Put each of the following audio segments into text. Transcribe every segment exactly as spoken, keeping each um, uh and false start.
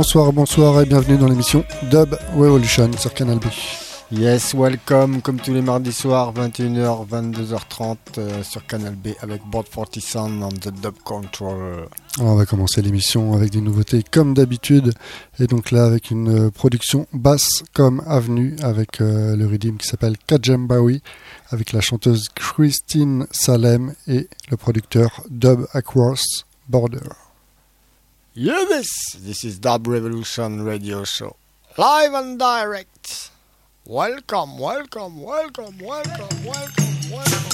bonsoir, bonsoir et bienvenue dans l'émission Dub Revolution sur Canal B. Yes, welcome, comme tous les mardis soirs, vingt et une heures, vingt-deux heures trente euh, sur Canal B avec Board quarante Sound on the Dub Controller. Alors on va commencer l'émission avec des nouveautés comme d'habitude et donc là avec une euh, production basse comme Avenue avec euh, le rythme qui s'appelle Kajembawi avec la chanteuse Christine Salem et le producteur Dub Across Border. Yeah, this, this is Dub Revolution Radio Show, live and direct. Welcome, welcome, welcome, welcome, welcome, welcome.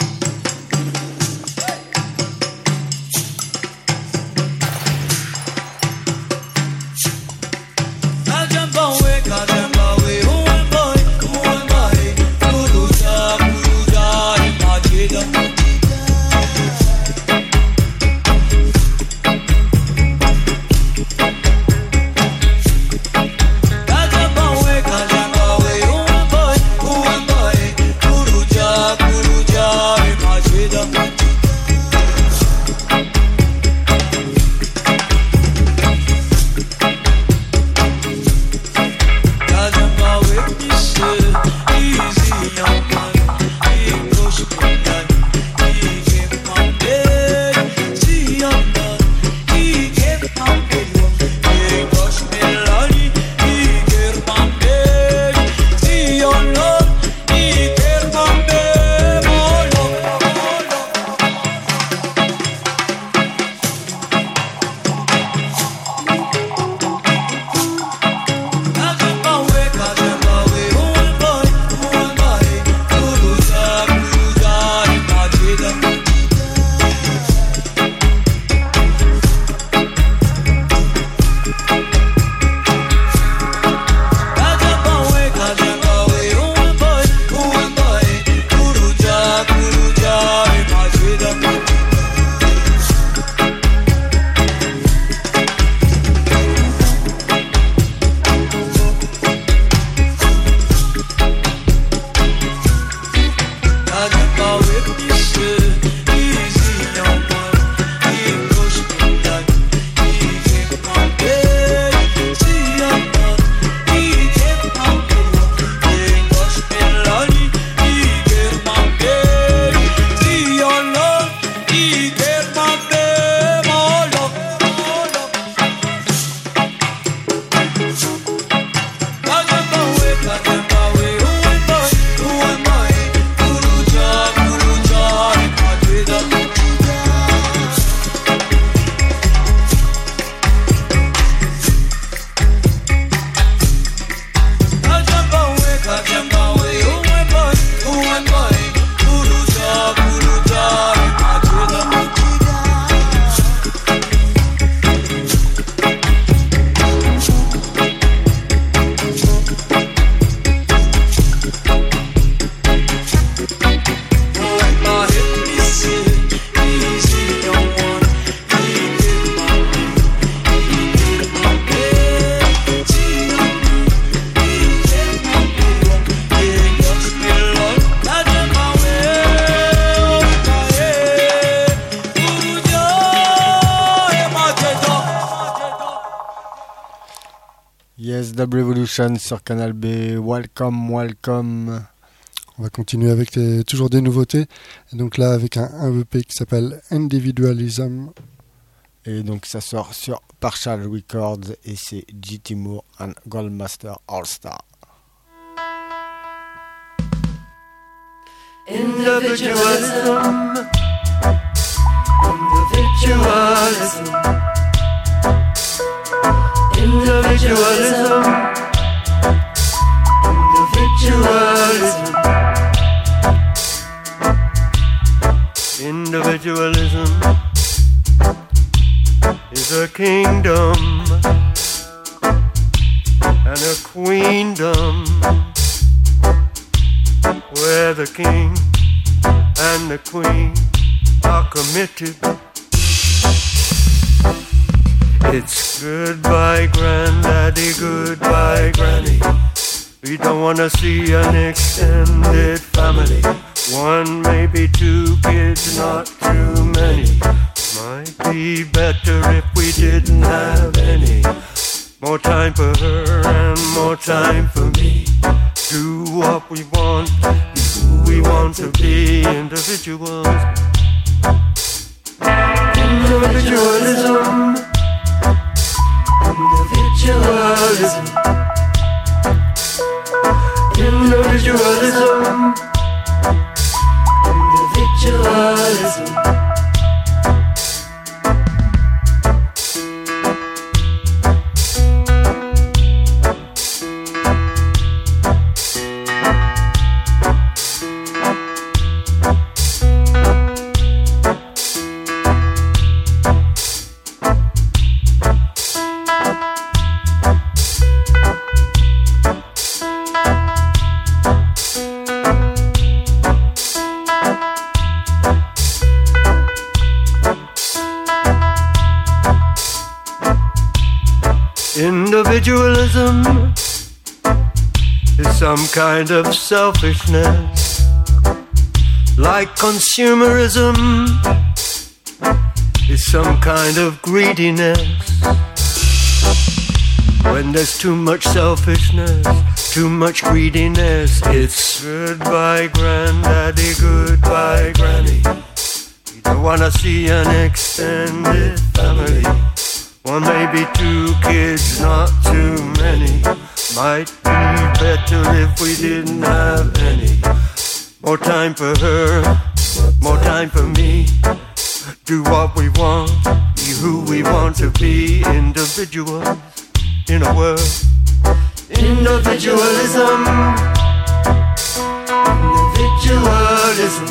Kajembawi, Kajembawi, who am I? Who am I? Kuruja, Kuruja, Majida. Dub Revolution sur Canal B, welcome, welcome. On va continuer avec les, toujours des nouveautés. Et donc là avec un, un E P qui s'appelle Individualism. Et donc ça sort sur Partial Records et c'est G. Timur and Goldmaster All Star. Individualism. Individualism. Individualism, individualism, individualism is a kingdom and a queendom where the king and the queen are committed. It's goodbye, granddaddy, goodbye, granny. We don't wanna see an extended family. One, maybe two kids, not too many. Might be better if we didn't have any. More time for her and more time for me. Do what we want, be who we want to be. Individuals. Individualism. Individualism. Individualism. Individualism. Individualism is some kind of selfishness, like consumerism is some kind of greediness. When there's too much selfishness, too much greediness, it's goodbye granddaddy, goodbye granny. You don't wanna see an extended family. One, maybe two kids, not too many. Might be better if we didn't have any. More time for her, more time for me. Do what we want, be who we want to be. Individuals in a world. Individualism. Individualism.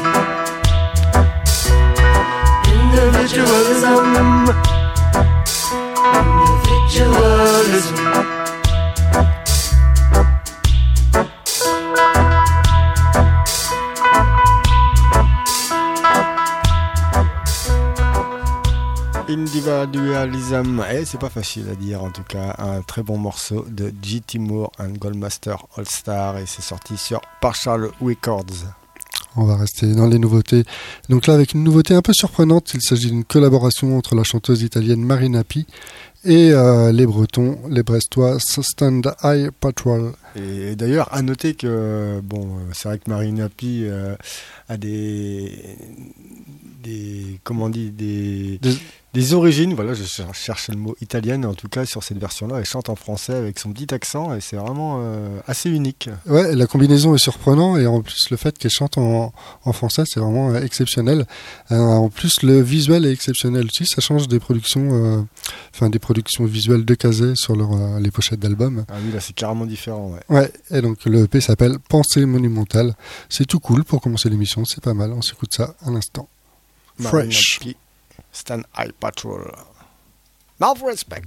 Individualism. Individualism. Individualism, eh, c'est pas facile à dire en tout cas. Un très bon morceau de J T Moore and Goldmaster All Star et c'est sorti sur Partial Records. On va rester dans les nouveautés. Donc là, avec une nouveauté un peu surprenante, il s'agit d'une collaboration entre la chanteuse italienne Marina P et euh, les Bretons, les Brestois Stand High Patrol. Et d'ailleurs, à noter que bon, c'est vrai que Marina P euh, a des, des, comment on dit, des, des, des origines. Voilà, je cherche le mot italienne. En tout cas, sur cette version-là, elle chante en français avec son petit accent et c'est vraiment euh, assez unique. Ouais, la combinaison est surprenante et en plus le fait qu'elle chante en, en français, c'est vraiment euh, exceptionnel. Euh, en plus, le visuel est exceptionnel aussi. Ça change des productions, euh, enfin des productions visuelles de Kazé sur leur, euh, les pochettes d'albums. Ah oui, là c'est carrément différent. Ouais. Ouais, et donc le E P s'appelle Pensée monumentale. C'est tout cool pour commencer l'émission, c'est pas mal. On s'écoute ça à l'instant. Fresh. P, Stand High Patrol. Love, respect.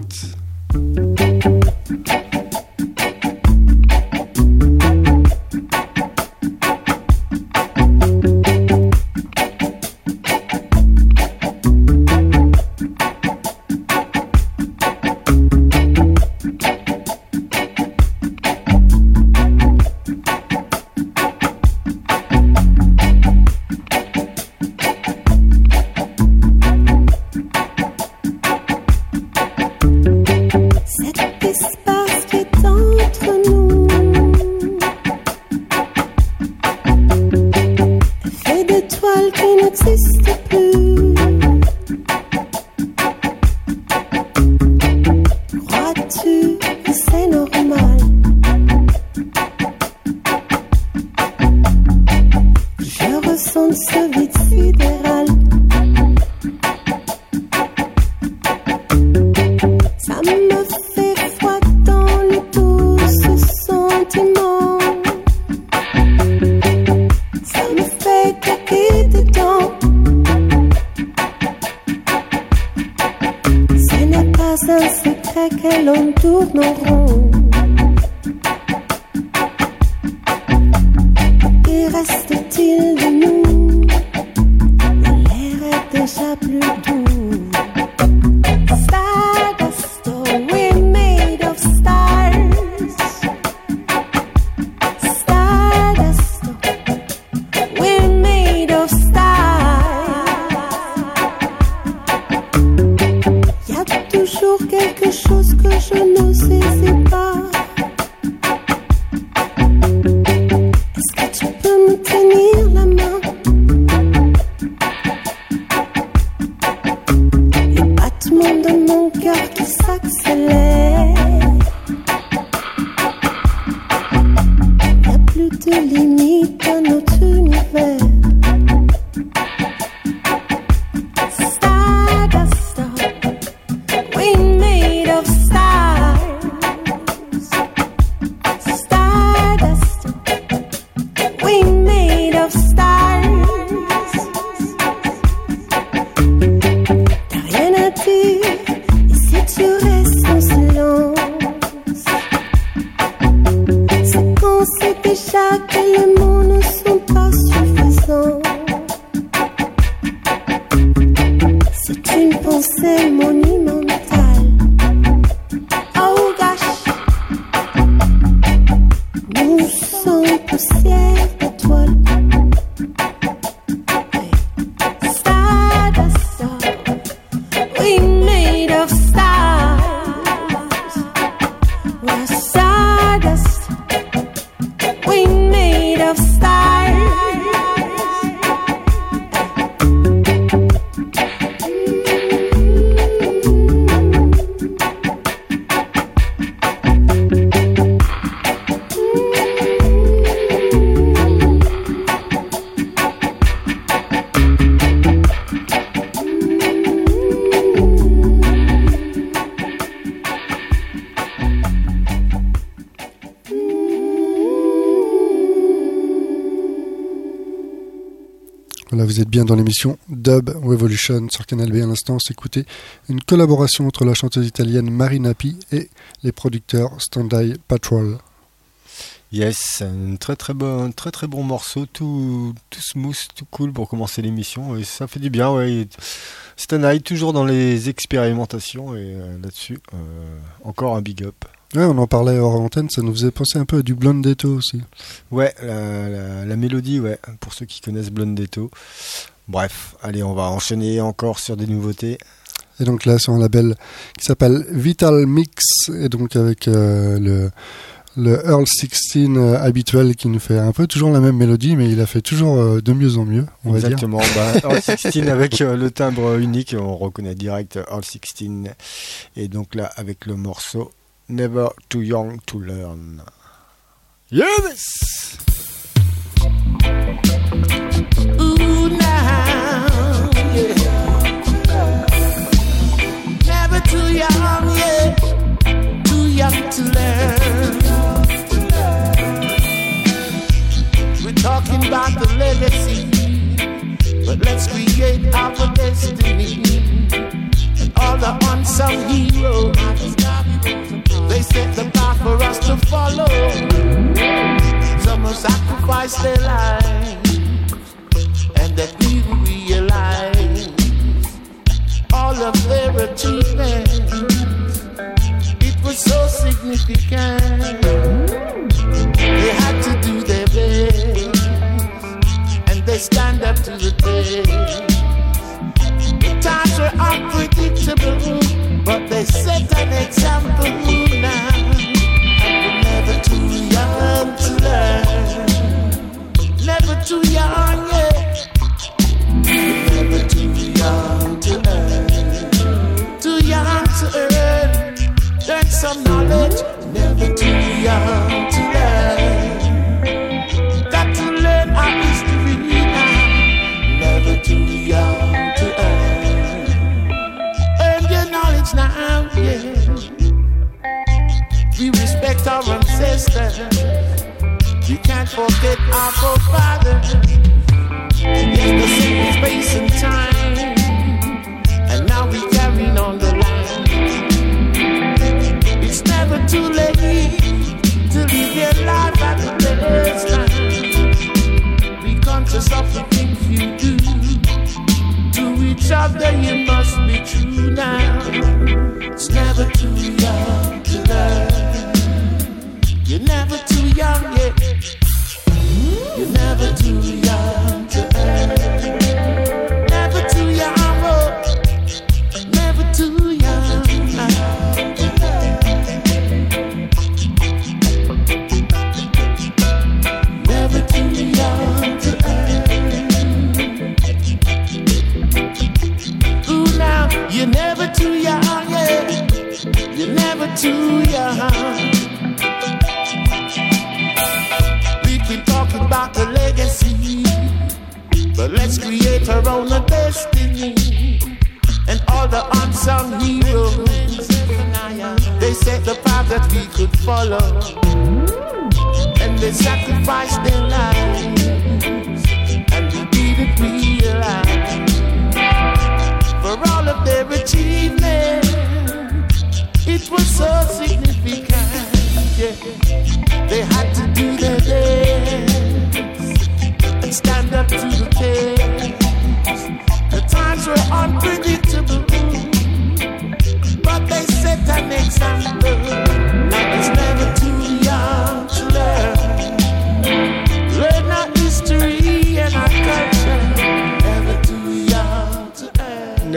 Toujours quelque chose que je n'osais que les mots ne sont pas suffisants. C'est une pensée monumentale. Oh gosh, nous sommes poussière d'étoiles. Voilà, vous êtes bien dans l'émission Dub Revolution sur Canal B. À l'instant, on s'écoutait une collaboration entre la chanteuse italienne Marina P et les producteurs Stand-Eye Patrol. Yes, un très très bon, très très bon morceau, tout, tout smooth, tout cool pour commencer l'émission. Et ça fait du bien, ouais. Stand-Eye toujours dans les expérimentations et euh, là-dessus, euh, encore un big up. Ouais, on en parlait hors antenne, ça nous faisait penser un peu à du Blondetto aussi. Ouais, la, la, la mélodie, ouais, pour ceux qui connaissent Blondetto. Bref, allez, on va enchaîner encore sur des nouveautés. Et donc là, sur un label qui s'appelle Vital Mix, et donc avec euh, le, le Earl sixteen euh, habituel qui nous fait un peu toujours la même mélodie, mais il a fait toujours euh, de mieux en mieux, on Exactement, va dire. Bah, Earl sixteen avec euh, le timbre unique, on reconnaît direct Earl sixteen. Et donc là, avec le morceau Never Too Young to Learn. Yes! Ooh, now, yeah. Never too young, yeah. Too young to learn. We're talking about the legacy, but let's create our destiny. And all the unsung heroes, they set the path for us to follow. Some have sacrificed their lives, and that we realize all of their achievements. It was so significant. They had to do their best, and they stand up to the test. The times were unpredictable, but they set an example now. And we're never too young to learn. Never too young, yeah. We're never too young to earn. Too young to earn. Learn some knowledge. Never too young to learn. Got to learn our history now. Never too young to earn. Earn your knowledge now, yeah. We respect our ancestors. We can't forget our forefathers. Yes, the same space and time, and now we carrying on the line. It's never too late to live your life at the best time. Be conscious of the things you do. To each other you must be true now. It's never too young to learn. You're never too young yet. You're never too young to earn. Never too young, oh. Never too young. Never too young to earn. Ooh, now, you're never too young, yeah. You're never too young. About the legacy, but let's create our own destiny. And all the unsung heroes, they set the path that we could follow, and they sacrificed their lives, and we didn't realize. For all of their achievements, it was so significant, yeah. They had to do their best,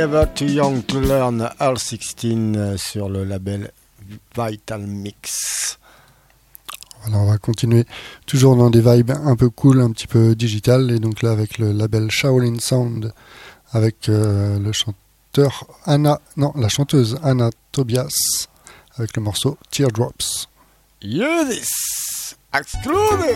Never Too Young to Learn Earl sixteen sur le label Vital Mix. Alors on va continuer toujours dans des vibes un peu cool, un petit peu digital, et donc là avec le label Shaolin Sound, avec euh, le chanteur Anna, non la chanteuse Anna Tobias, avec le morceau Teardrops. Hear this, exclusive.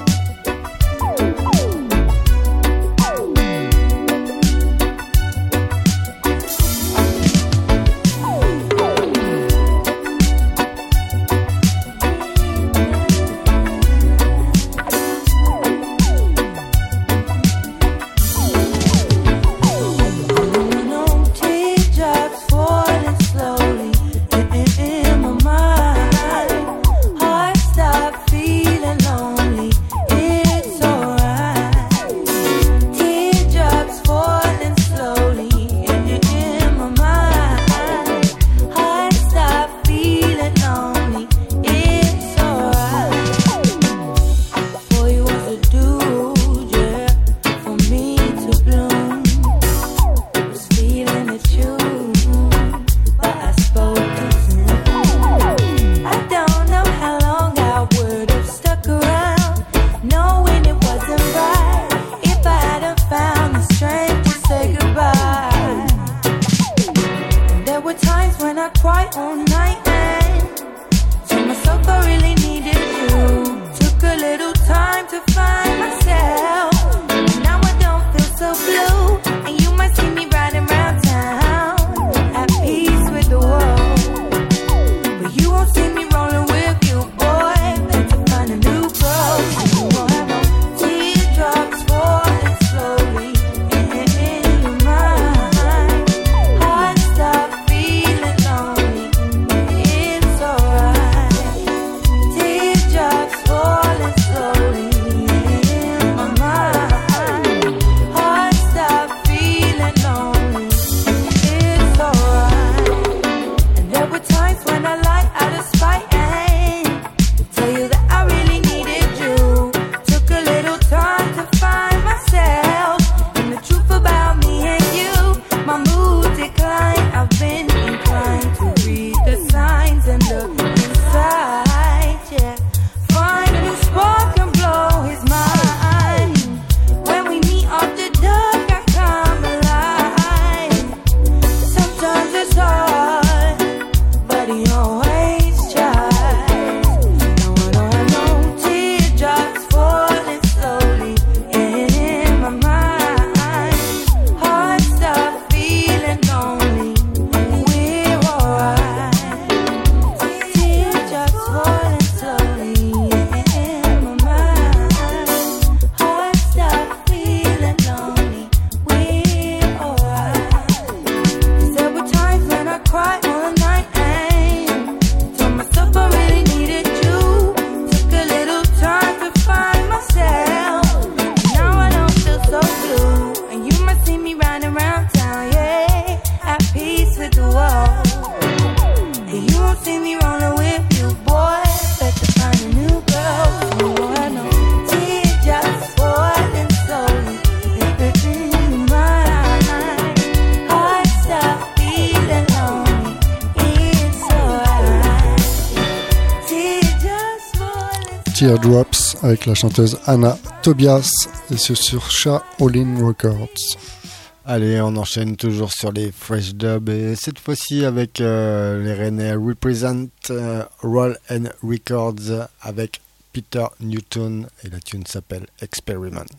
Teardrops avec la chanteuse Anna Tobias et c'est sur Shaolin Records. Allez, on enchaîne toujours sur les fresh dubs et cette fois-ci avec euh, les Rennais Represent euh, Roll and Records avec Peter Newton et la tune s'appelle Experiment.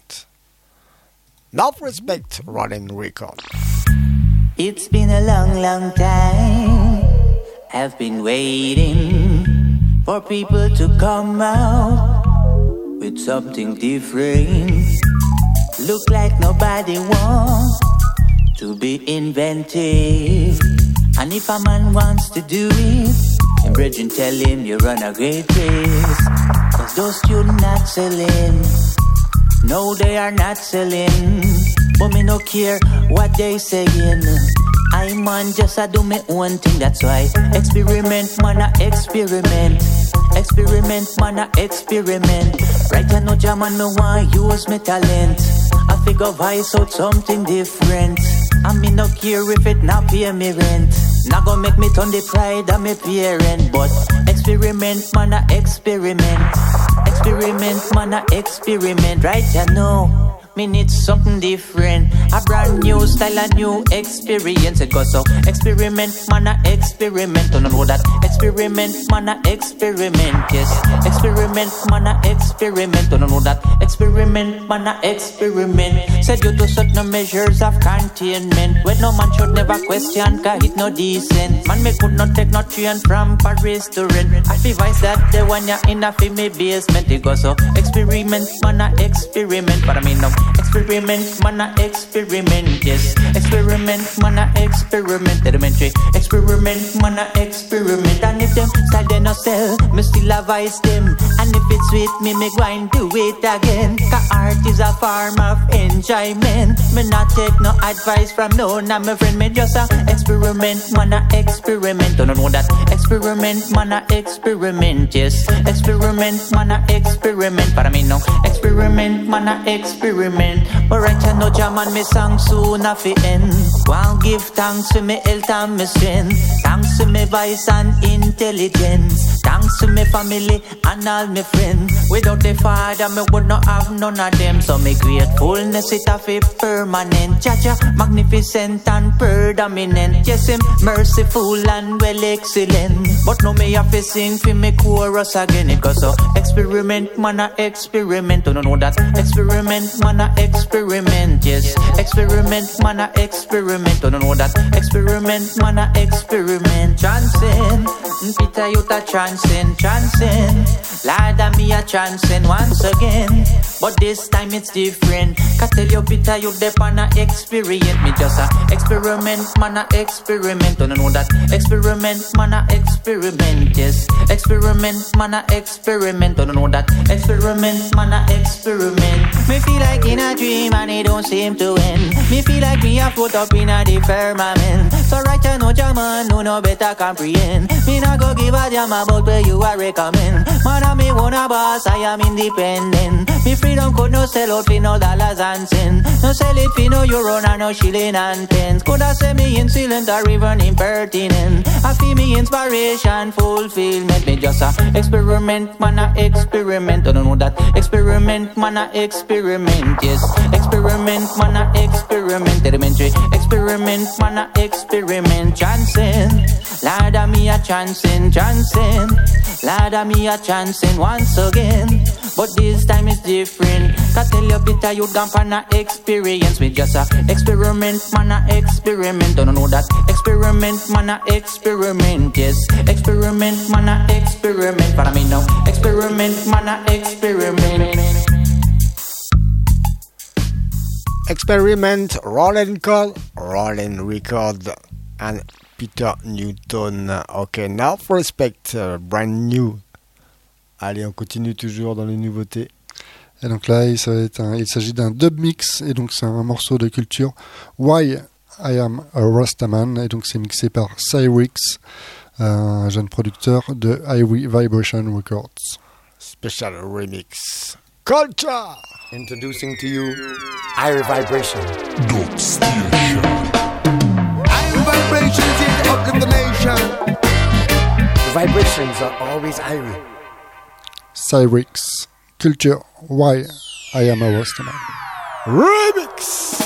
Now respect Roll and Records. It's been a long, long time. I've been waiting for people to come out with something different. Look like nobody wants to be inventive. And if a man wants to do it, then brethren tell him you run a great race. Cause those students not selling, no they are not selling. But me no care what they saying. I man just a do me own thing, that's why experiment man a experiment. Experiment, man, I experiment. Right, I know German, me want use me talent. I figure voice out something different. I me no care if it not pay me rent. Not gonna make me turn the pride of me parent. But experiment, man, I experiment. Experiment, man, I experiment. Right, I know. Me need something different. A brand new style, a new experience. It goes so experiment, man, I experiment. Don't know that. Experiment, man, I experiment. Yes, experiment, man, I experiment. Don't know that. Experiment, man, I experiment. Said you do certain measures of containment. When no man should never question, cause it no decent. Man, me could not take no train from Paris to rent. I feel vice that the one ya in a me basement. It goes so experiment, man, I experiment. But I mean no. Experiment, man, I experiment, yes. Experiment, man, I experiment. Elementary. Experiment, man, I experiment. And if them style they no sell, me still advise them. And if it's sweet, me me go and do it again. Cause art is a form of enjoyment. Me not take no advice from no, not my friend. Me just a experiment, man, I experiment. Don't know that. Experiment, man, I experiment, yes. Experiment, man, I experiment. But I mean no. Experiment, man, I experiment. But right I know German me song soon a fi end. One give thanks to me health and me strength. Thanks to me voice and intelligence. Thanks to me family and all me friends. Without the father me would not have none of them. So me gratefulness it a fi permanent. Jaja magnificent and predominant. Yes him merciful and well excellent. But no me have to sing fi me chorus again. It goes so experiment man a experiment. Don't know that experiment man a experiment, yes. Experiment, man, a experiment. Don't know that. Experiment, man, a experiment. Chancing, Peter, you ta chancing, chancing. Lord, me a chancing once again. But this time it's different. Can tell you, Peter, you dep on a experience. Me just a experiment, man, a experiment. Don't know that. Experiment, man, a experiment, yes. Experiment, man, a experiment. Don't know that. Experiment, man, a experiment. Me feel like in a dream and it don't seem to end. Me feel like me a float up in a the firmament. So right you know German, no no better comprehend. Me not go give a damn about where you are recommend. Man I me wanna boss, I am independent. Me freedom could no sell out for no dollars and cents. No sell it for no euro and no shilling and pence. Could I say me insolent or even impertinent. I feel me inspiration, fulfillment. Me just a experiment, man a experiment. I don't know that. Experiment, man a experiment, yes. Experiment, man a experiment. Elementary. Experiment, man a experiment. Chancing, Lord of me a chancing, chancing. Lord of me a chancing once again. But this time it's different. Can tell you Peter you gone for an experience. We just a experiment, man a experiment. Don't know that. Experiment, man a experiment, yes. Experiment, man a experiment. But I mean no. Experiment, man a experiment. Experiment, Roll and Call, Roll and Record, and Peter Newton. Ok, now for Respect, uh, brand new. Allez, on continue toujours dans les nouveautés. Et donc là, il, ça va être un, il s'agit d'un dub mix, et donc c'est un morceau de culture. Why I Am a Rastaman, et donc c'est mixé par Cyrix, un jeune producteur de Irie Vibration Records. Special remix. Culture! Introducing to you Irie Vibration. Dub Station. Irie Vibration is uplift the nation. The vibrations are always Irie. Cyrix, Culture, Why I Am a Rastaman. Remix!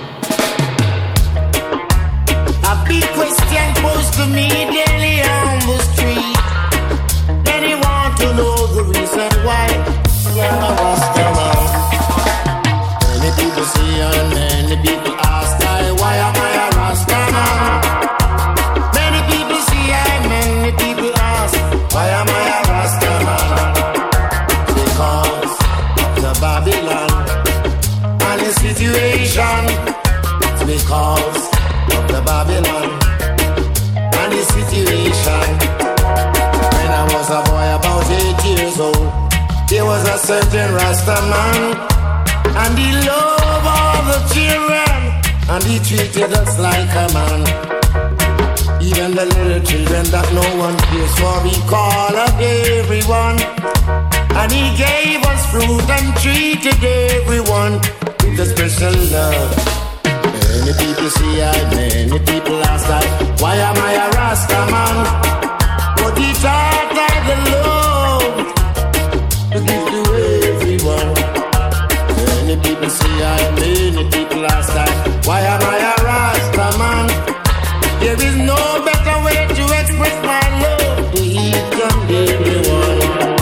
A big question posed to me daily on the street. Many want to know the reason why I am a Rastaman. Many people say and many people ask I, why am I a Rastaman? Many people say and many people ask, why am I a Rastaman? Because the Babylon and the situation. Because of the Babylon and the situation. When I was a boy about eight years old, there was a certain Rasta man, and he loved all the children, and he treated us like a man. Even the little children that no one cares for, he called up everyone. And he gave us fruit and treated everyone with a special love. Many people say I, many people ask I, why am I a Rasta man? But he taught I the love to give to everyone. Many people say I, many people ask I, why am I a Rasta man? There is no better way to express my love to each and everyone.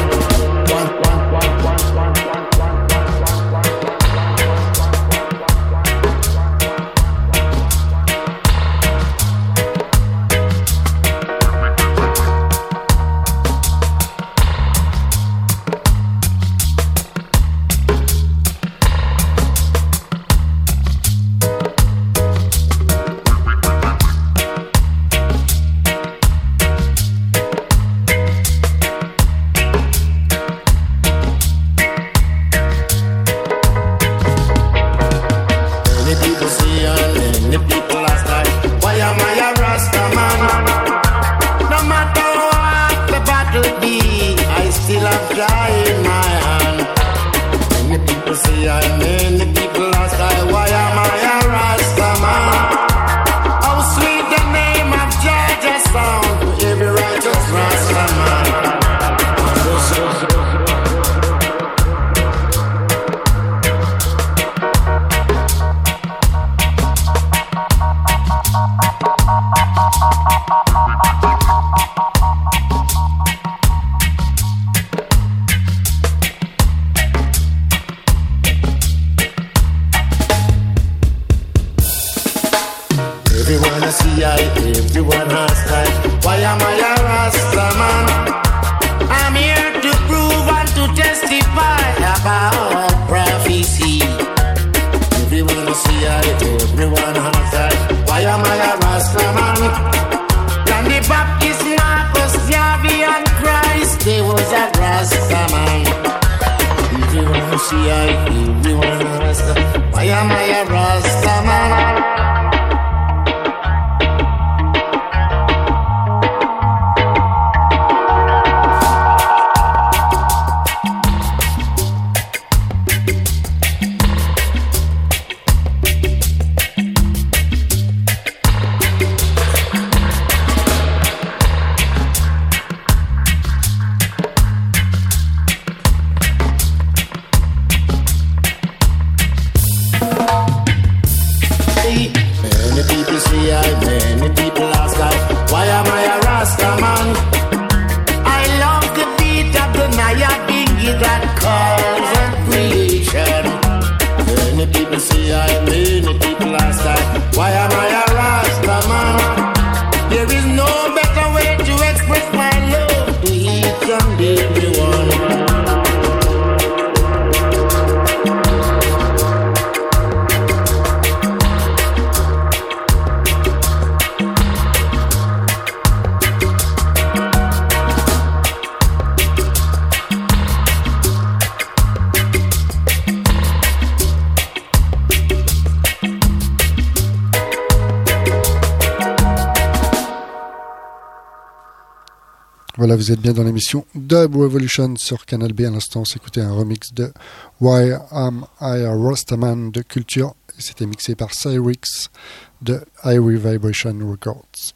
Voilà, vous êtes bien dans l'émission Dub Revolution sur Canal B. À l'instant, on s'écoutait un remix de Why Am I a Rastaman de Culture. Et c'était mixé par Cyrix de Irie Vibration Records.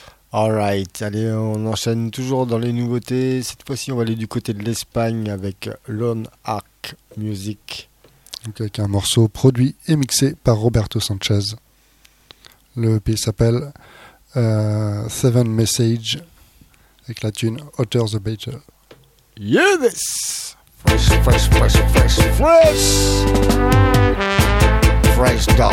Alright, allez, on enchaîne toujours dans les nouveautés. Cette fois-ci, on va aller du côté de l'Espagne avec Lone Arc Music. Donc avec un morceau produit et mixé par Roberto Sanchez. Le E P s'appelle euh, Seven Message. Avec la tune Otter the Battle. Yeah, this! Fresh, fresh, fresh, fresh, fresh! Fresh dub.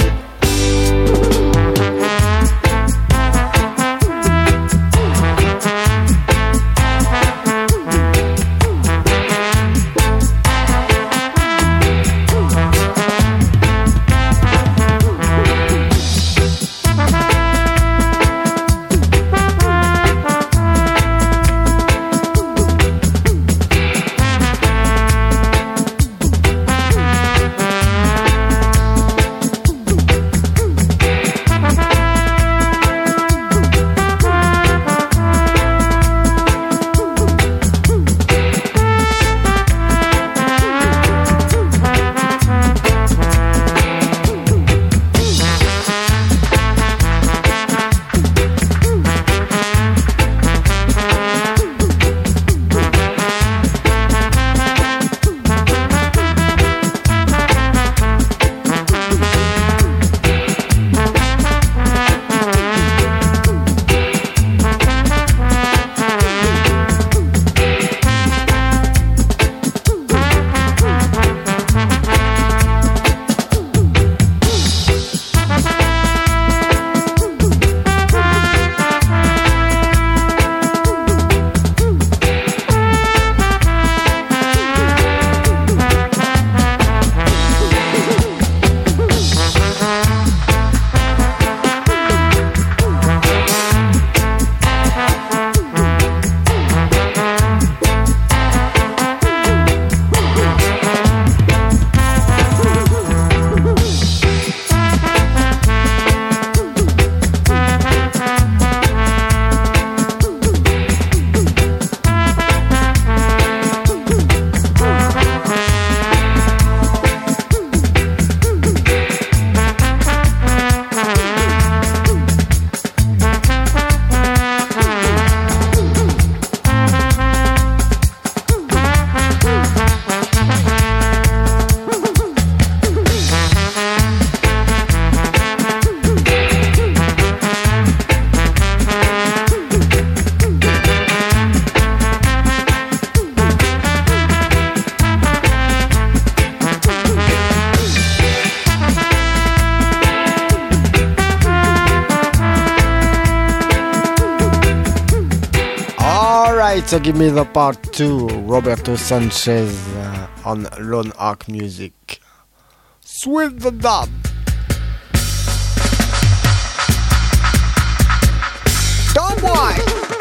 Alright, so give me the part two. Roberto Sanchez uh, on Lone Ark Music. Sweet the dub. Don't boy.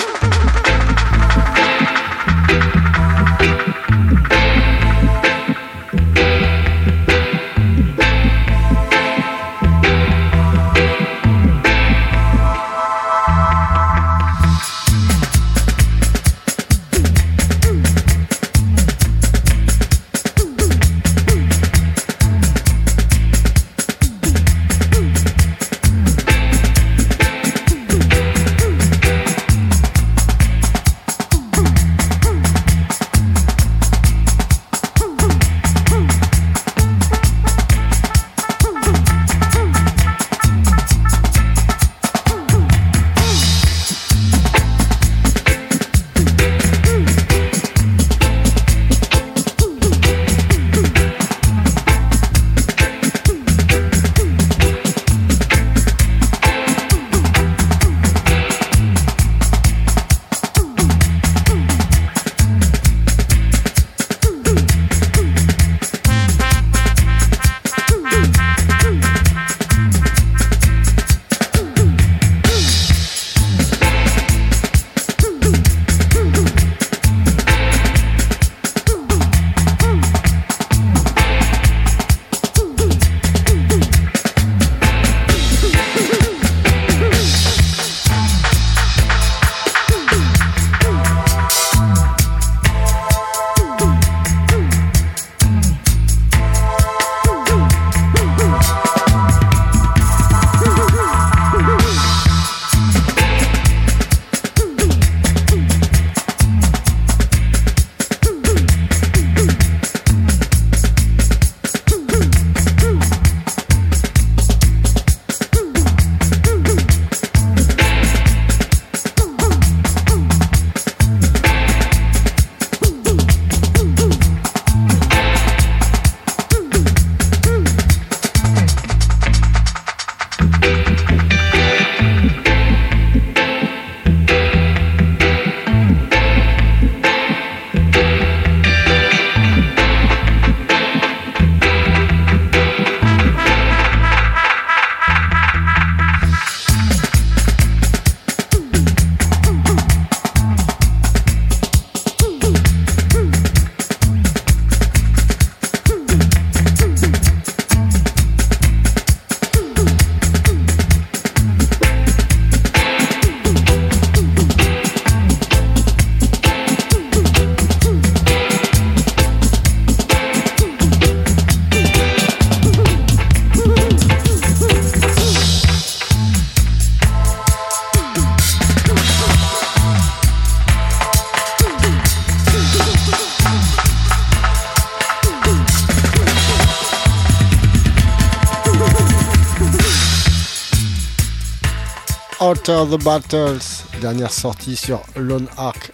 Alter the Battles, dernière sortie sur Lone Ark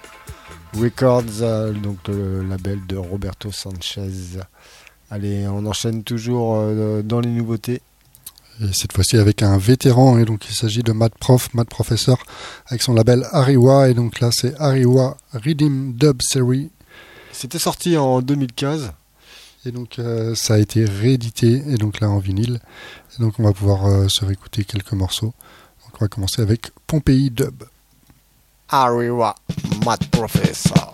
Records, euh, donc le label de Roberto Sanchez. Allez, on enchaîne toujours euh, dans les nouveautés. Et cette fois-ci avec un vétéran, et donc il s'agit de Matt Prof, Matt Professor, avec son label Ariwa, et donc là c'est Ariwa Rhythm Dub Series. C'était sorti en deux mille quinze. Et donc euh, ça a été réédité, et donc là en vinyle. Et donc on va pouvoir euh, se réécouter quelques morceaux. Donc on va commencer avec Pompéi Dub. Ariwa, Matt Professor.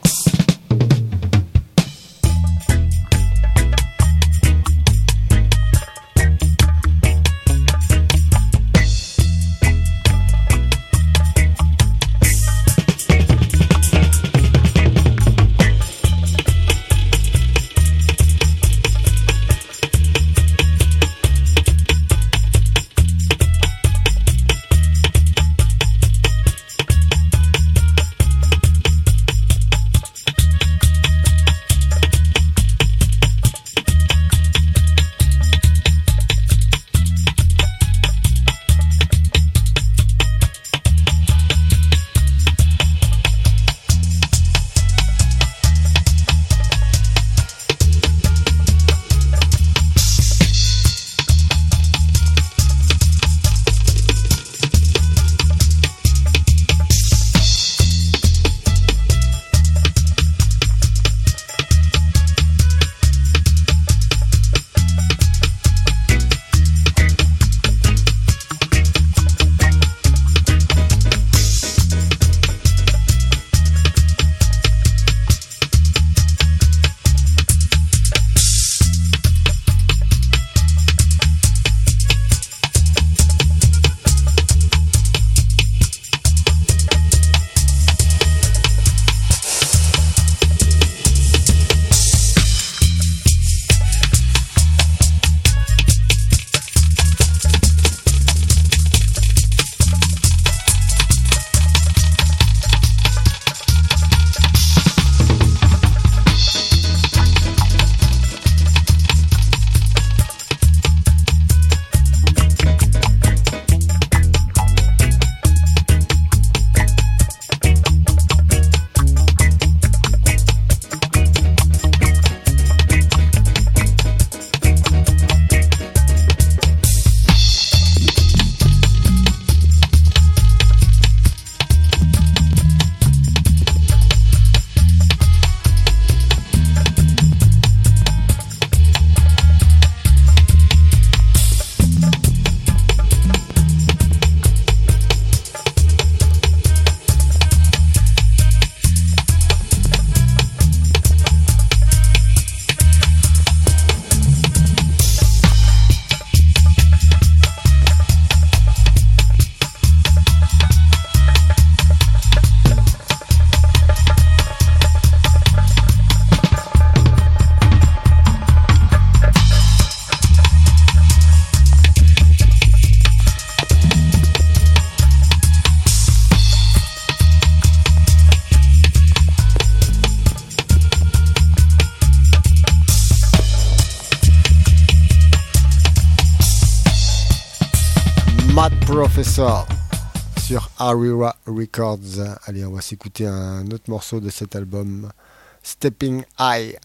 Professor sur Arira Records. Allez, on va s'écouter un autre morceau de cet album, Stepping High.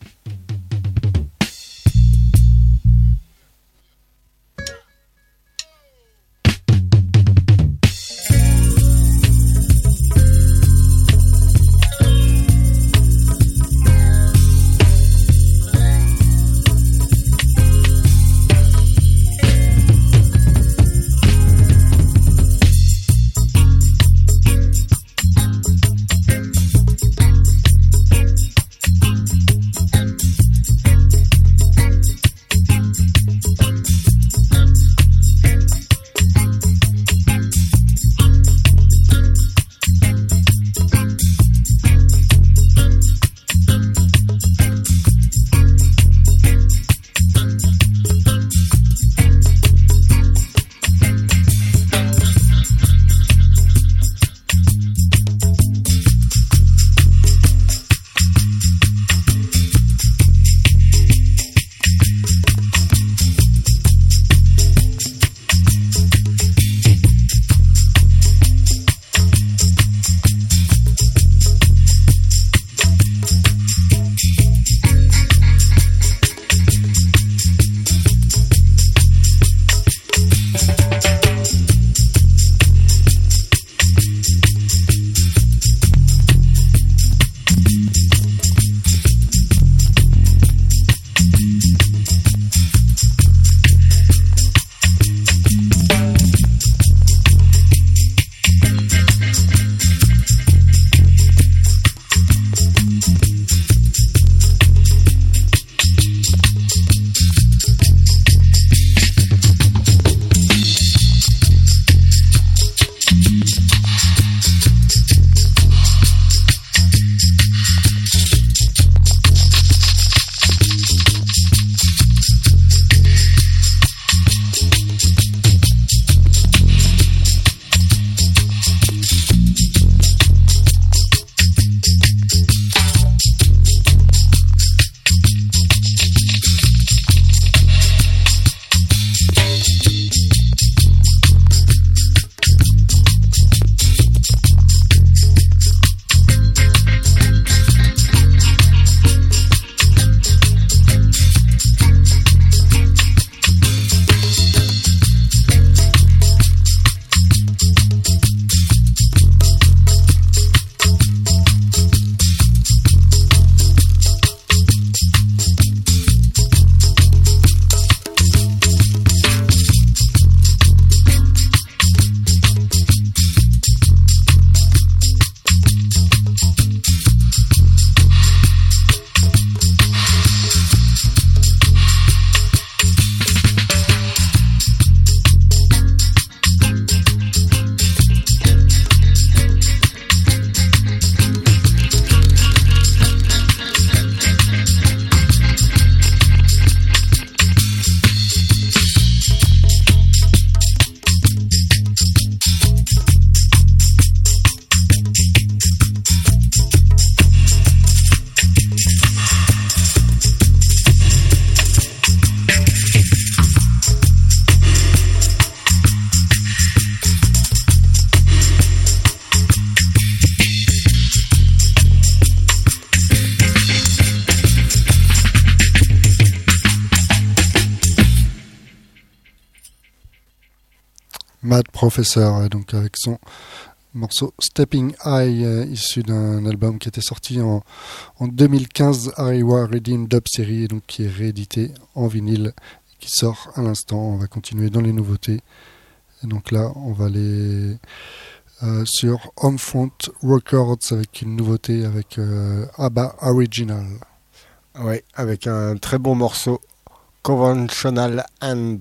Mad Professor, donc avec son morceau Stepping High, euh, issu d'un album qui était sorti en, en deux mille quinze, Ariwa Redeem Dub Series, et donc qui est réédité en vinyle, qui sort à l'instant. On va continuer dans les nouveautés. Et donc là, on va aller euh, sur Homefront Records avec une nouveauté avec euh, ABBA Original. Ouais, avec un très bon morceau, Conventional and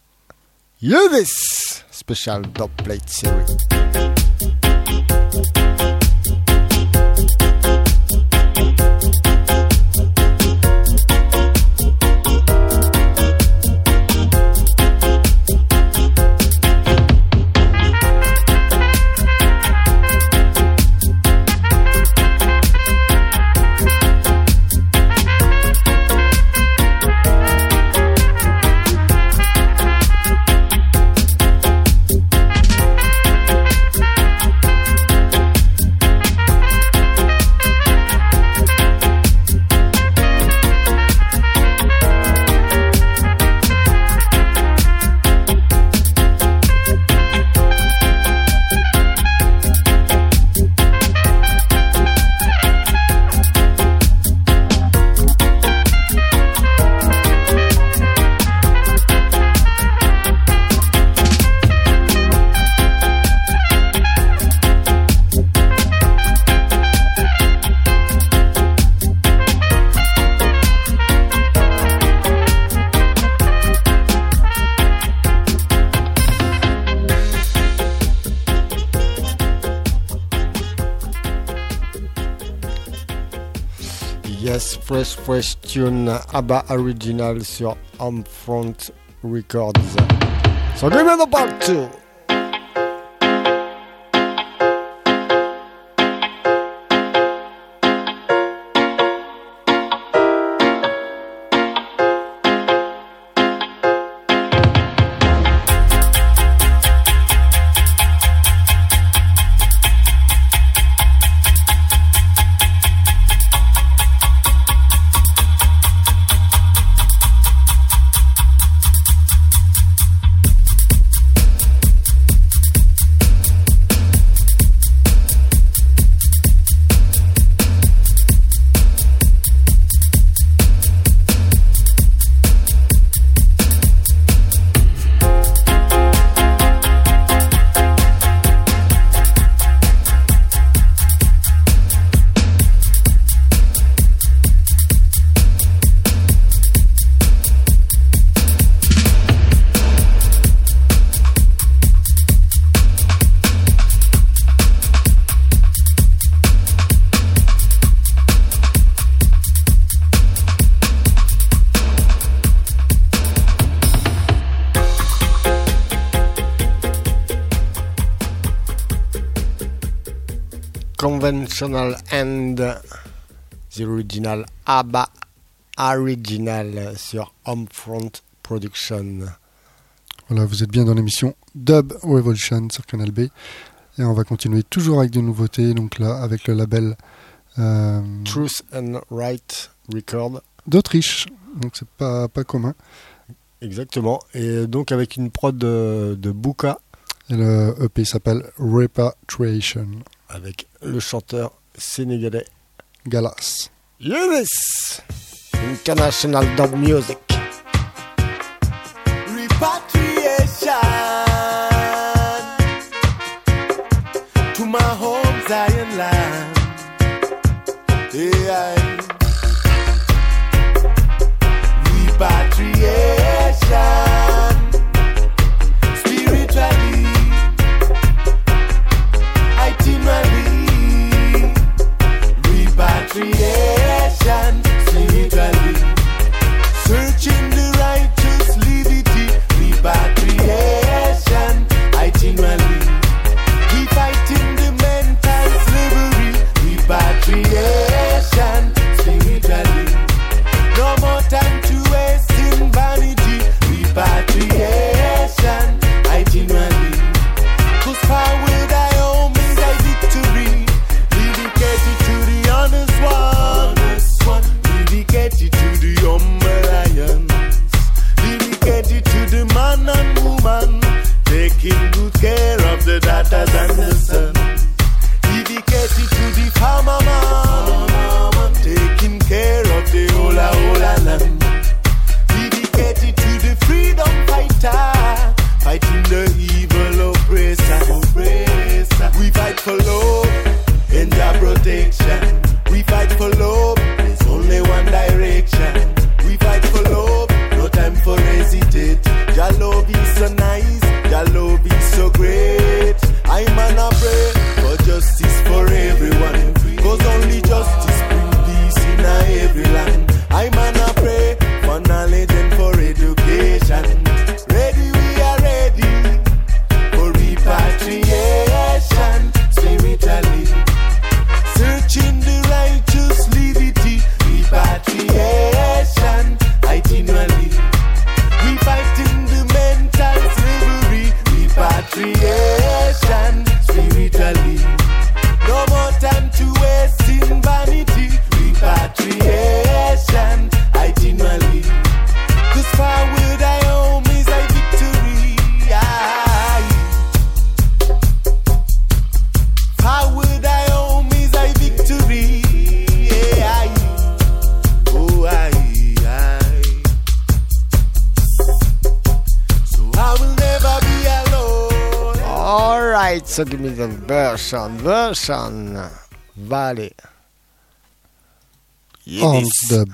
You This Special Dub Plate Series. fresh, fresh tune ABBA original sur Homefront Records. So give me the part two. Conventional and the original ABBA original sur Homefront Production. Voilà, vous êtes bien dans l'émission Dub Revolution sur Canal B. Et on va continuer toujours avec des nouveautés, donc là avec le label euh, Truth and Right Record d'Autriche, donc c'est pas, pas commun. Exactement, et donc avec une prod de, de Buka. Et le E P s'appelle Repatriation. Avec le chanteur sénégalais Galas. Yes! International Dub Music. Repatriation to my home Zion land. Yeah. Repatriation spiritually, itinerary. Repatriation spiritually, searching the righteous liberty. Repatriation itinerary, we fighting the mental slavery. Repatriation spiritually, no more time to waste in vanity. Repatriation itinerary, cause power thy home is thy victory. Dedicated to the honest one, dedicated to the humble lions, dedicated to the man and woman, taking good care of the daughters and the son. Dedicated to the farmer man, taking care of the hola hola land. Dedicated to the freedom fighter, fighting the evil oppressor. oppressor. We fight for love and their protection. We fight for love, there's only one direction. We fight for love, no time for hesitate. Your love is so nice, your love is so great. I'm gonna pray for justice for everyone, cause only justice brings peace in every land. I'm gonna pray for knowledge and for education. Ready, we are ready for repatriation spiritually, searching the righteous liberty. Repatriation itinerary, we fighting the mental slavery. Repatriation spiritually, no more time to waste in vanity. Repatriation itinerary, cause forward I home is a victory. Aye. Forward I home is a victory. Yeah, aye. Oh, aye, aye. So I will never be alone. Alright, so give me the version, version. Vale. On dub.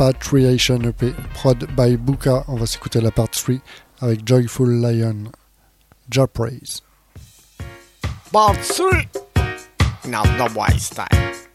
Repatriation E P, prod by Buka. On va s'écouter la part trois avec Joyful Lion. Ja Praise. Part three. Now the boy style.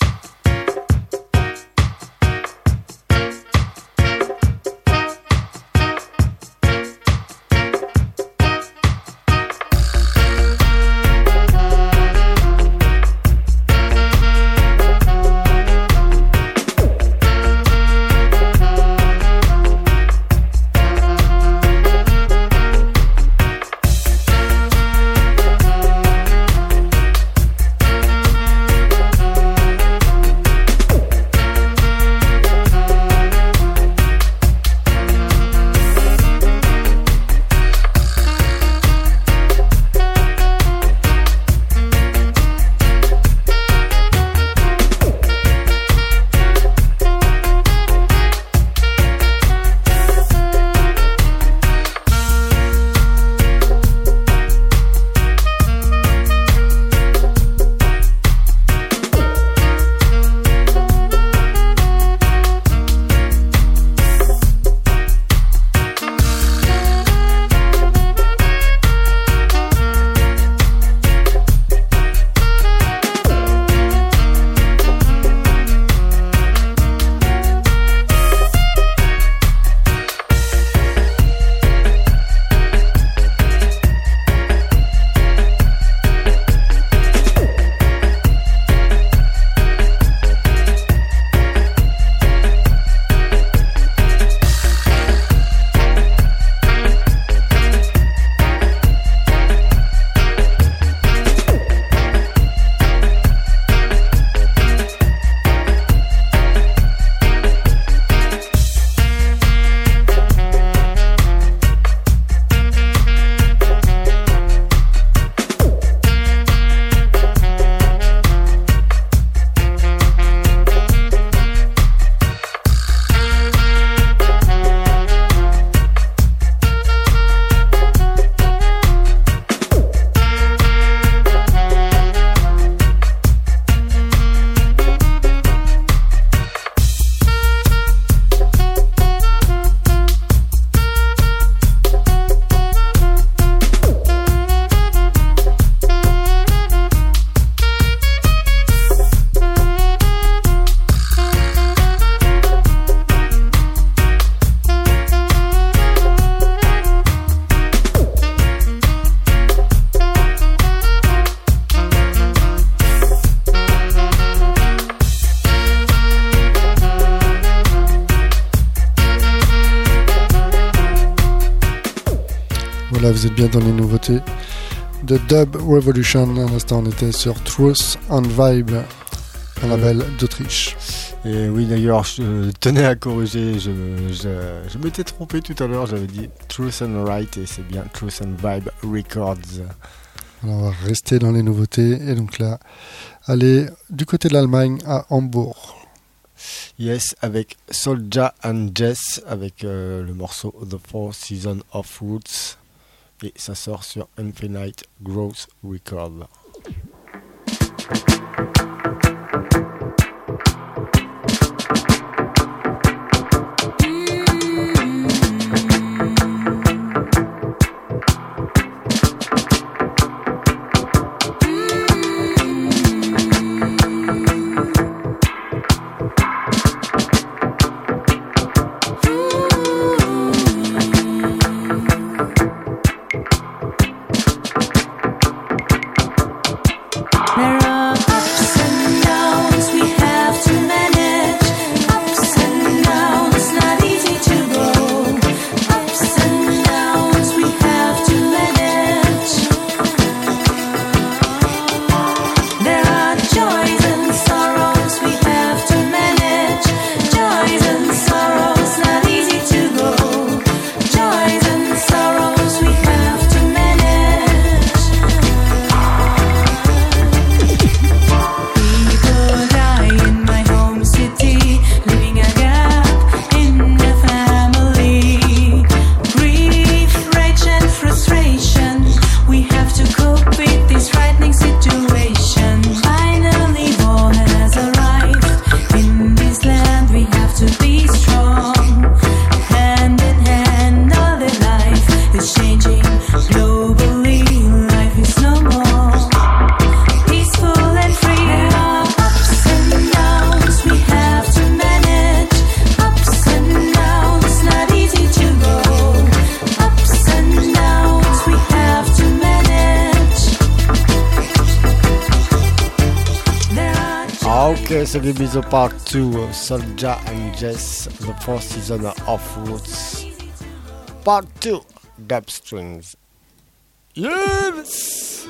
Voilà, vous êtes bien dans les nouveautés de Dub Revolution. À l'instant, on était sur Truth and Vibe, un label d'Autriche. Et oui, d'ailleurs, je tenais à corriger, je, je, je m'étais trompé tout à l'heure, j'avais dit Truth and Right et c'est bien Truth and Vibe Records. Alors, on va rester dans les nouveautés et donc là, aller du côté de l'Allemagne à Hambourg. Yes, avec Soulja and Jess, avec euh, le morceau The Four Seasons of Roots. Et ça sort sur Infinite Growth Records. Okay, so give me the part two, Soulja and Jess, the fourth season of Roots. Part two, Dub Strings. Yes!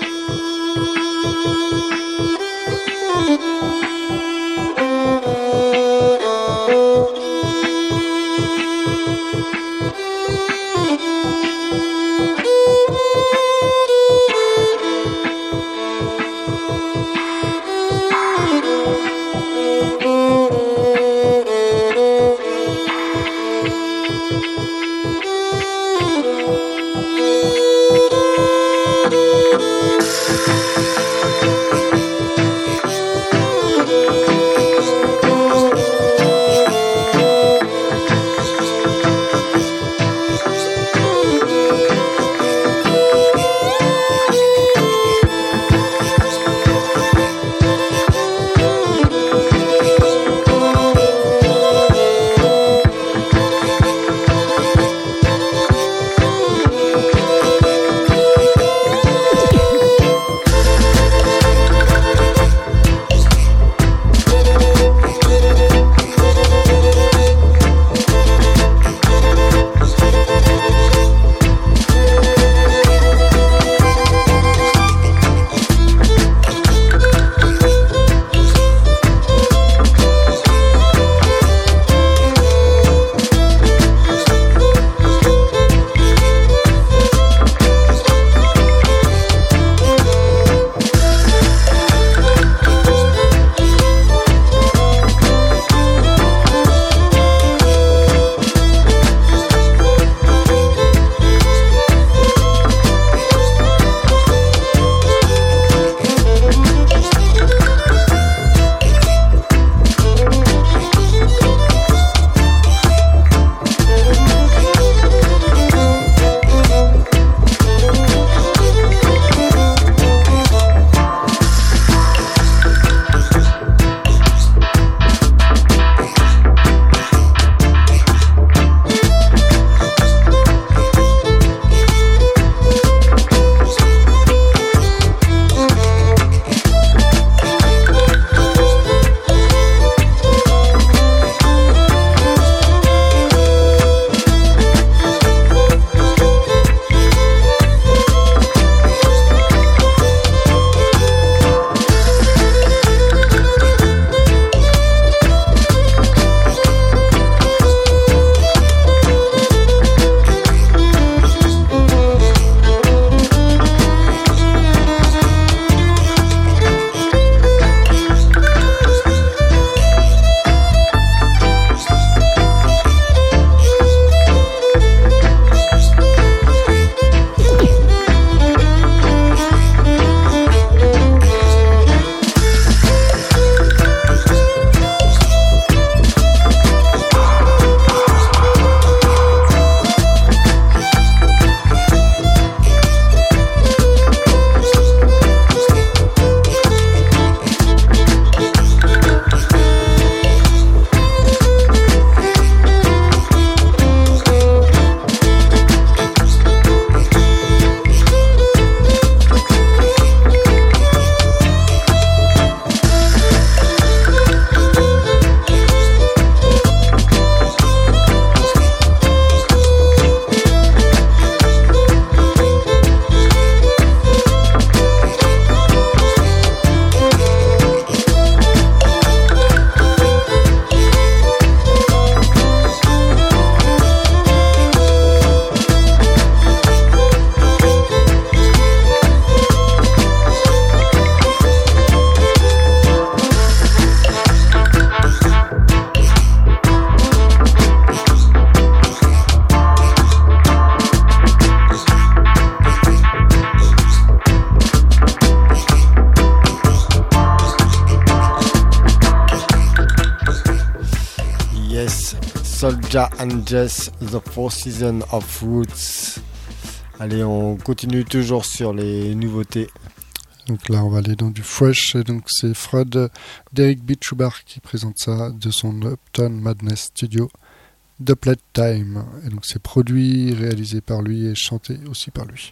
Soulja and Jess, The Four Seasons of Roots. Allez, on continue toujours sur les nouveautés. Donc là, on va aller dans du fresh. Et donc, c'est Fred d'Eric B. Chubar qui présente ça de son Upton Madness Studio, Doublet Time. Et donc, c'est produit, réalisé par lui et chanté aussi par lui.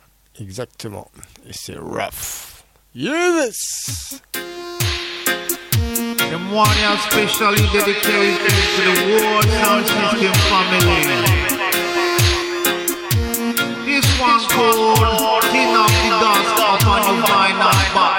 Exactement. Et c'est rough. Yes! Them one are specially dedicated to the whole sound system family. This one called Clean Up the Dust Up on Your Vinyl Back.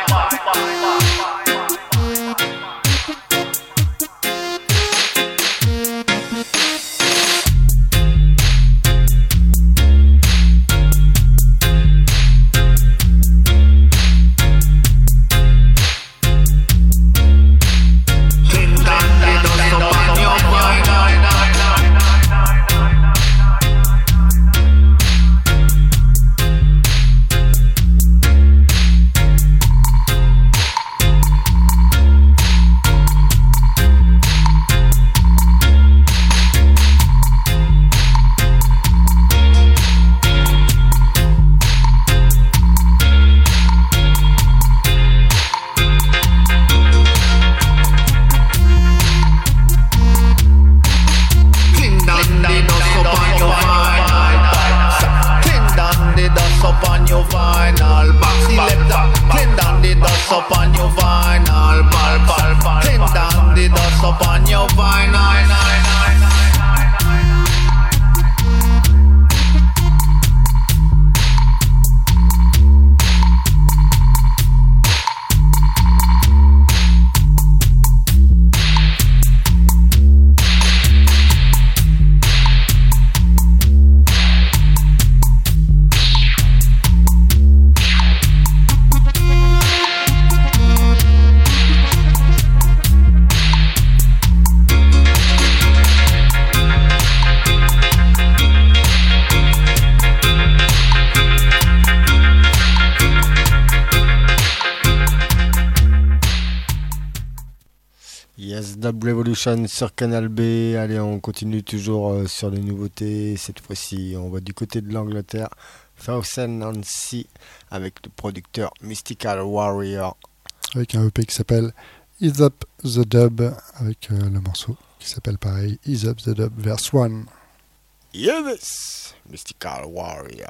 Dub Revolution sur Canal B. Allez, on continue toujours euh, sur les nouveautés. Cette fois-ci, on va du côté de l'Angleterre. Thousand and Sea avec le producteur Mystical Warrior. Avec un E P qui s'appelle Ease Up the Dub, avec euh, le morceau qui s'appelle pareil, Ease Up the Dub Verse one. Yes, Mystical Warrior.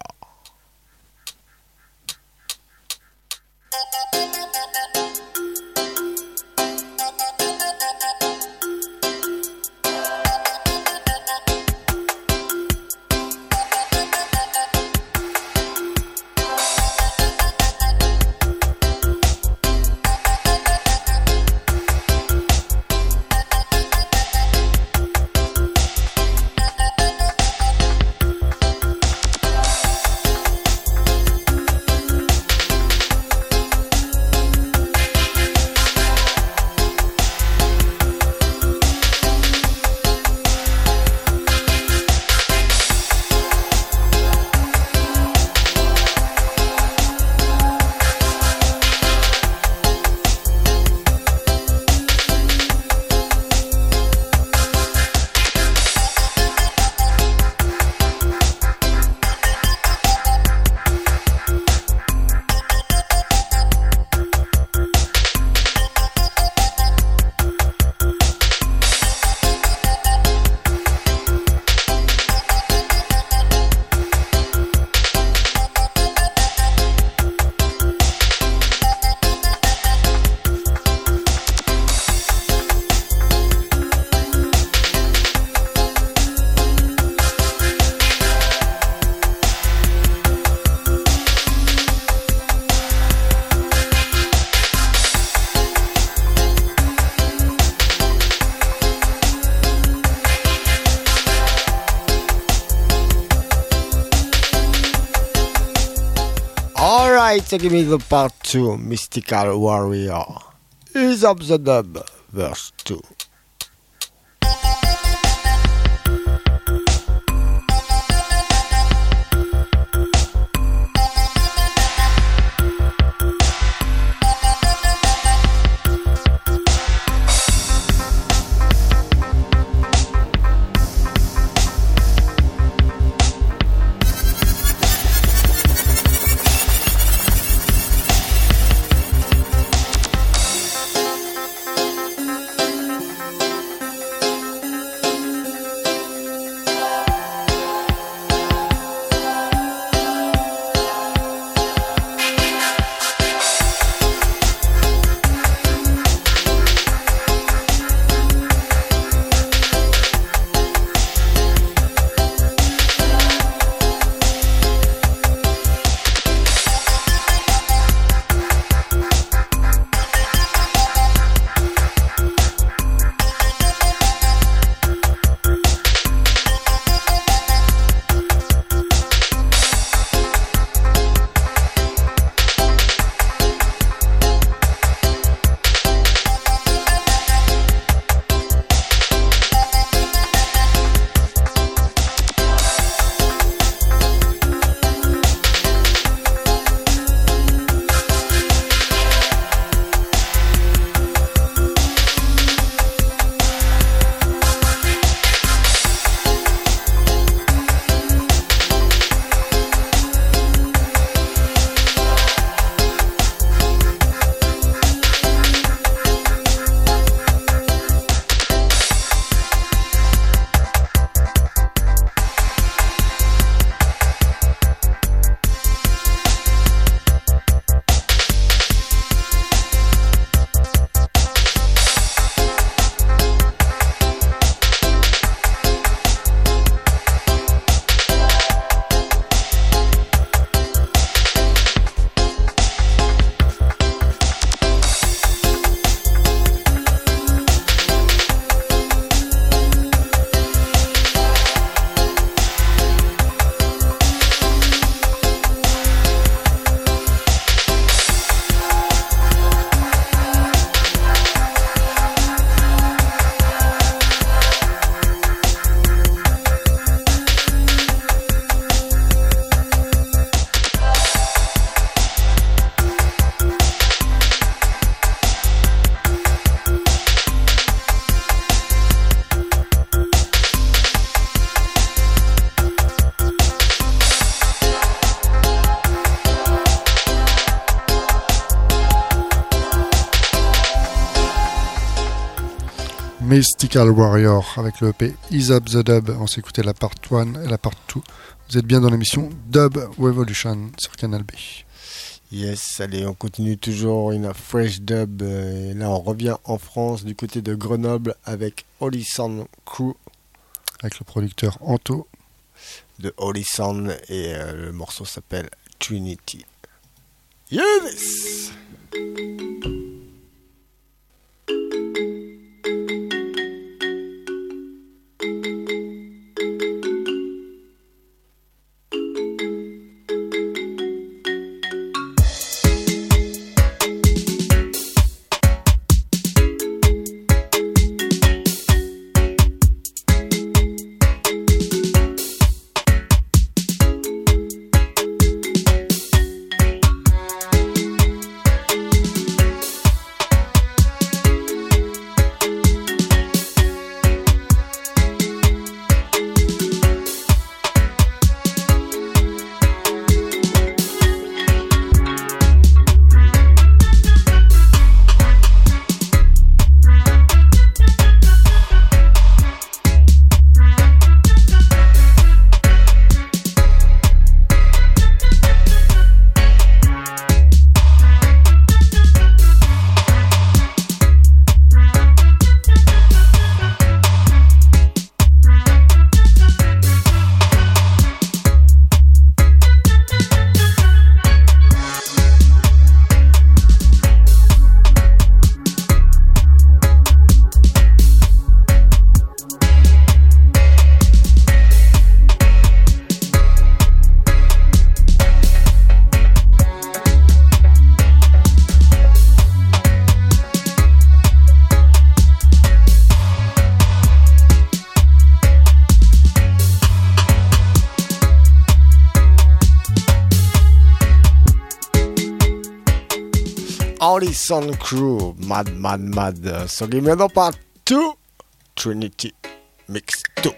So give me the part two, Mystical Warrior. Ease Up the Dub, verse two. Mystical Warrior avec le E P Ease Up the Dub. On s'est écouté la part un et la part deux. Vous êtes bien dans l'émission Dub Revolution sur Canal B. Yes, allez, on continue toujours une fresh dub. Et là, on revient en France du côté de Grenoble avec Holy Sound Crew. Avec le producteur Anto. De Holy Sound et euh, le morceau s'appelle Trinity. Yes! Holy Sound Crew, mad, mad, mad. So give me the part two, Trinity Mix two.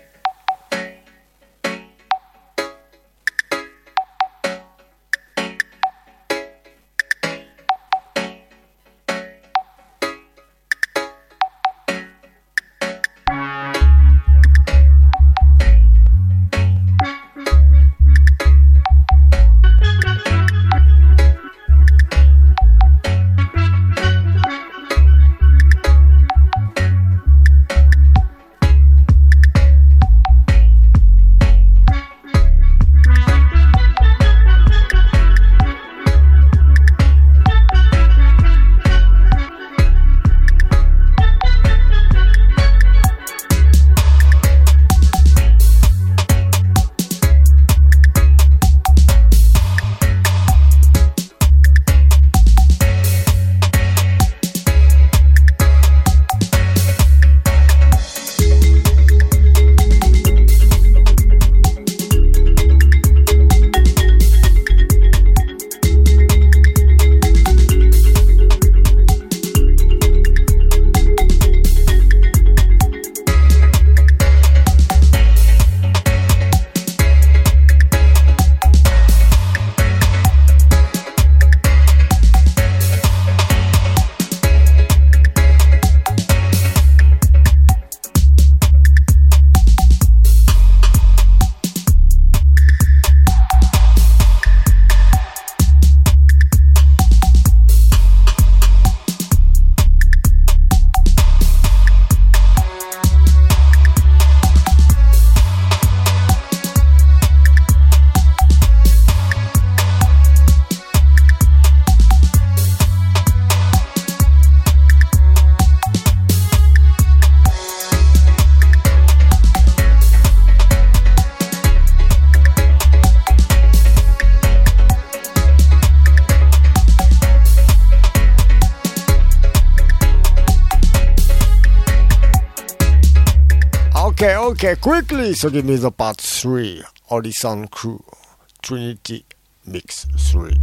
Okay, okay, quickly. So give me the part three. Holy Sound Crew, Trinity Mix three.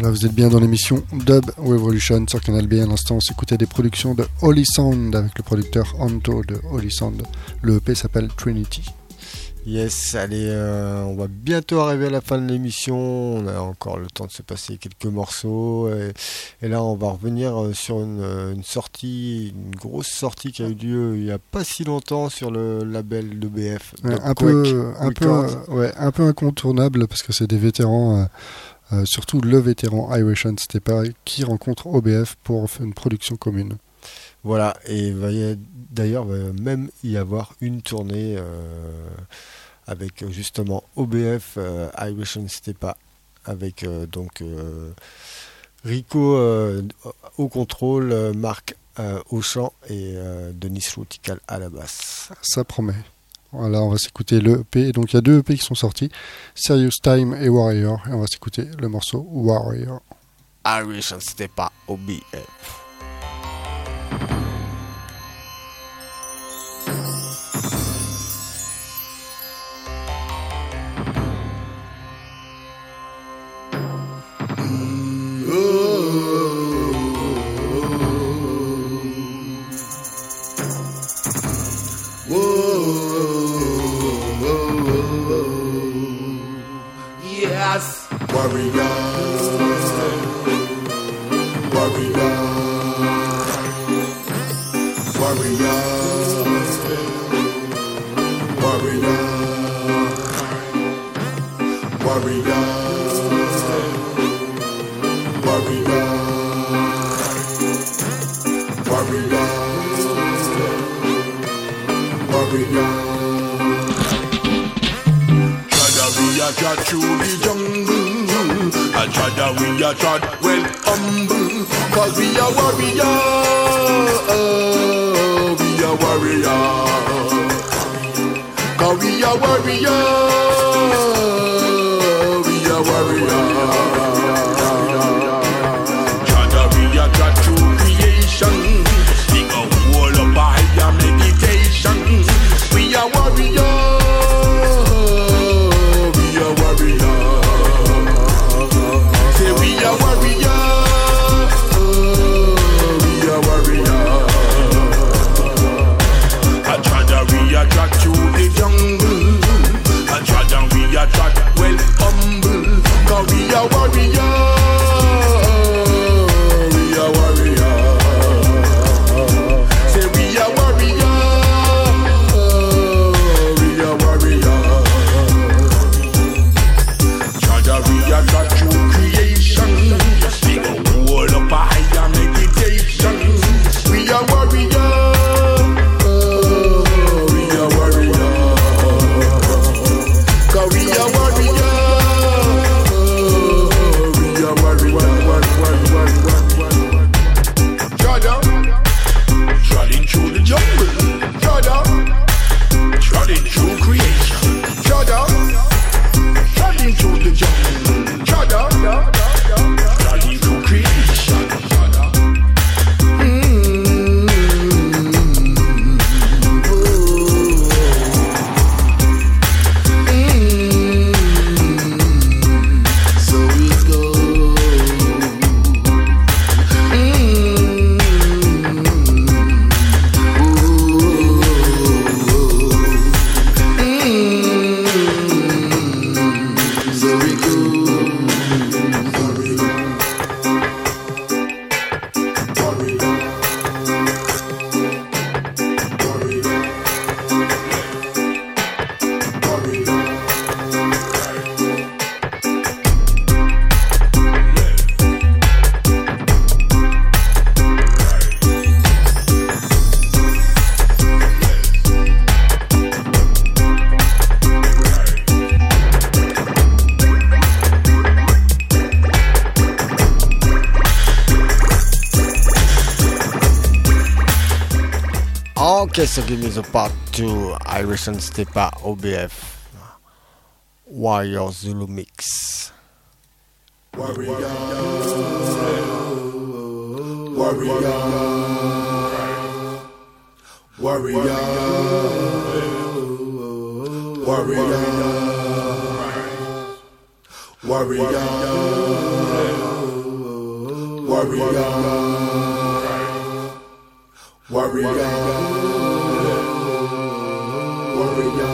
Voilà, vous êtes bien dans l'émission Dub Revolution sur Canal B. À l'instant, on s'écoutait des productions de Holy Sound avec le producteur Anto de Holy Sound. Le E P s'appelle Trinity. Yes, allez, euh, on va bientôt arriver à la fin de l'émission. On a encore le temps de se passer quelques morceaux. Et, et là, on va revenir sur une, une sortie, une grosse sortie qui a eu lieu il n'y a pas si longtemps sur le label de B F. Ouais, un, peu, un, peu, euh, ouais, un peu incontournable parce que c'est des vétérans, euh, euh, surtout le vétéran Irish and Stepa, qui rencontre O B F pour une production commune. Voilà, et il va y d'ailleurs va même y avoir une tournée euh, avec justement O B F, euh, Irish and Stepa, avec euh, donc euh, Rico euh, au contrôle, euh, Marc euh, au chant et euh, Denis Routical à la basse. Ça promet. Voilà, on va s'écouter le E P. Donc il y a deux E P qui sont sortis, Serious Time et Warrior, et on va s'écouter le morceau Warrior. Irish and Stepa, O B F. Yes, warrior, warrior, warrior, warrior, warrior, warrior, warrior, warrior. We a trot through the jungle, a trot that we a trot well humble, cause we a warrior, oh, we a warrior, cause we a warrior, we a warrior, trot that we a trot through creation, we go all up a higher meditation, we a warrior. We are warrior, we are warrior. Say we are warrior, we are warrior. Jada we are got through creation. We go all up a higher meditation. We are warrior, we are warrior. Cause we are warrior. Trotting through the jungle, trotting through creation, trotting through the jungle, trotting through creation. Okay, so give me the part two, Irish and Stepa, O B F, Warrior Zulu Mix. Warrior, warrior, warrior, warrior, warrior. Warrior, warrior, warrior.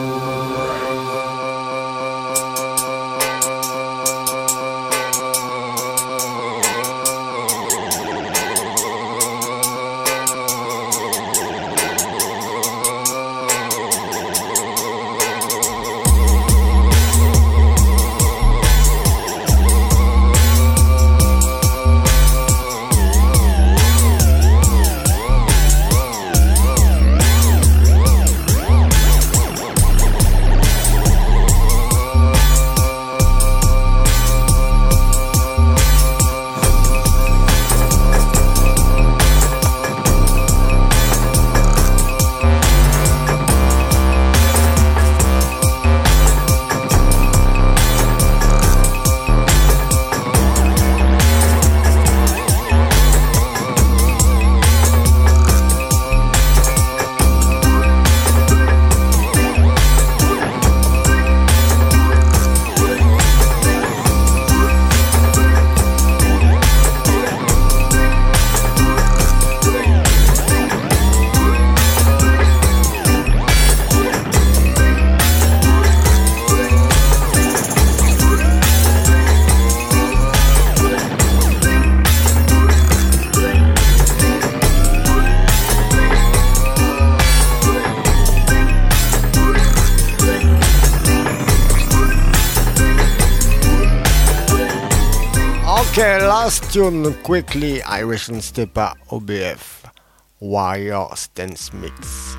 Okay, last tune quickly, Irish and Stepper O B F, Warriors Dance Mix.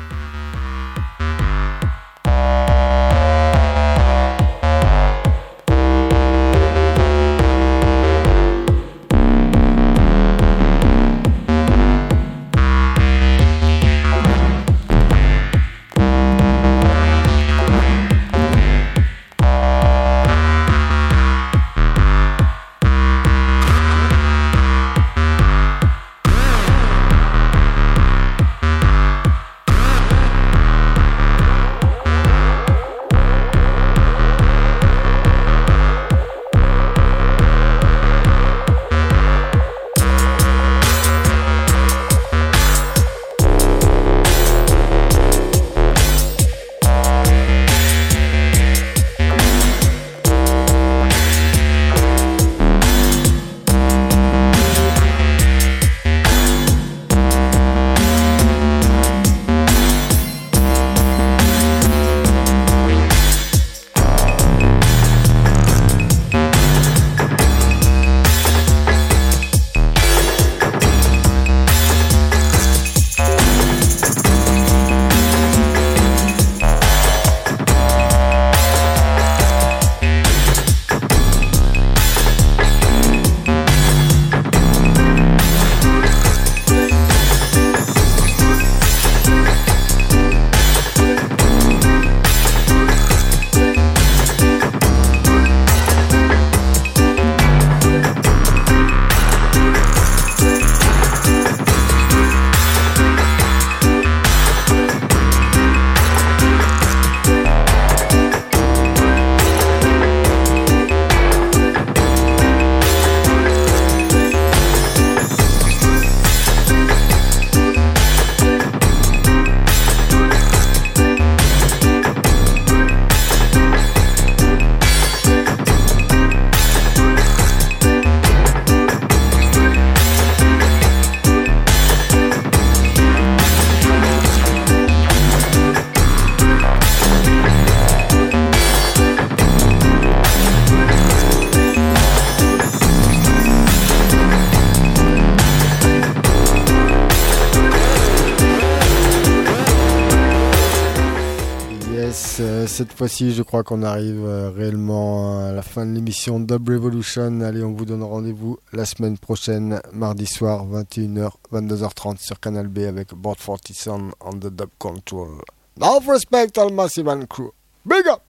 Cette fois-ci, je crois qu'on arrive réellement à la fin de l'émission Dub Revolution. Allez, on vous donne rendez-vous la semaine prochaine, mardi soir, vingt et une heures, vingt-deux heures trente sur Canal B avec Board forty Sound on the Dub Control. Now respect all Massive and crew. Big up!